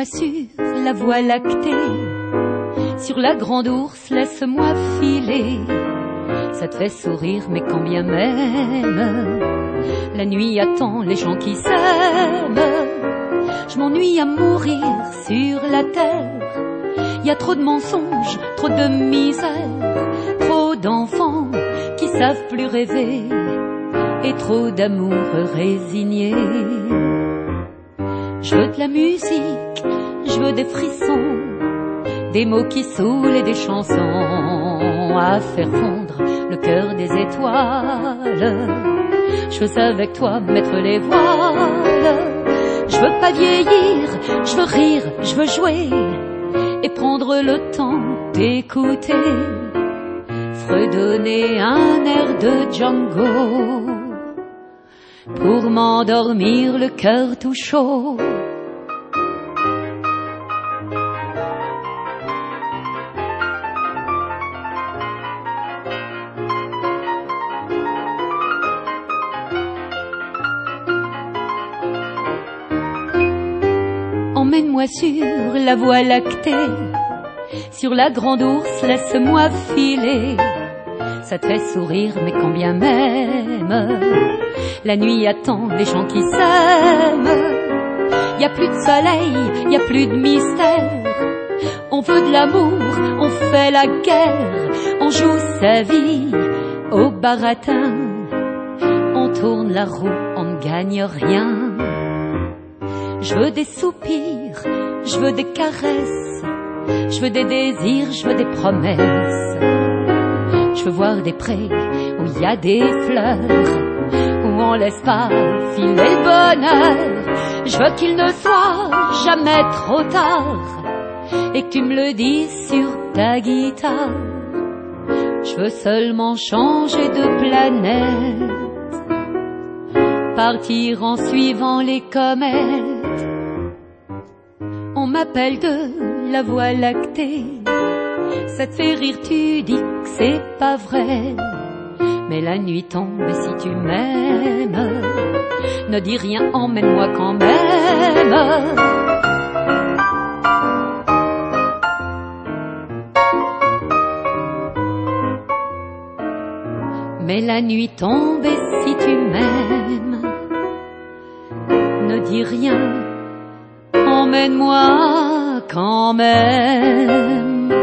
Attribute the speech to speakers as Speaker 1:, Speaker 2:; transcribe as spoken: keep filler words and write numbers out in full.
Speaker 1: Emmène-moi sur la voie lactée, sur la grande ours, laisse-moi filer. Ça te fait sourire, mais quand bien même la nuit attend les gens qui s'aiment. Je m'ennuie à mourir sur la terre. Y a trop de mensonges, trop de misère, trop d'enfants qui savent plus rêver, et trop d'amour résigné. Je veux de la musique, je veux des frissons, des mots qui saoulent et des chansons à faire fondre le cœur des étoiles. Je veux avec toi mettre les voiles. Je veux pas vieillir, je veux rire, je veux jouer et prendre le temps d'écouter fredonner un air de Django pour m'endormir le cœur tout chaud. Emmène-moi sur la voie lactée, sur la grande ours, laisse-moi filer. Ça te fait sourire, mais quand bien même la nuit attend les gens qui s'aiment. Y a plus de soleil, y a plus de mystère. On veut de l'amour, on fait la guerre. On joue sa vie au baratin. On tourne la roue, on ne gagne rien. Je veux des soupirs, je veux des caresses, je veux des désirs, je veux des promesses. Je veux voir des prés où il y a des fleurs, où on laisse pas filer le bonheur. Je veux qu'il ne soit jamais trop tard et que tu me le dises sur ta guitare. Je veux seulement changer de planète, partir en suivant les comètes. On m'appelle de la voie lactée. Ça te fait rire, tu dis que c'est pas vrai. Mais la nuit tombe et si tu m'aimes, ne dis rien, emmène-moi quand même. Mais la nuit tombe et si tu m'aimes, ne dis rien, emmène-moi quand même.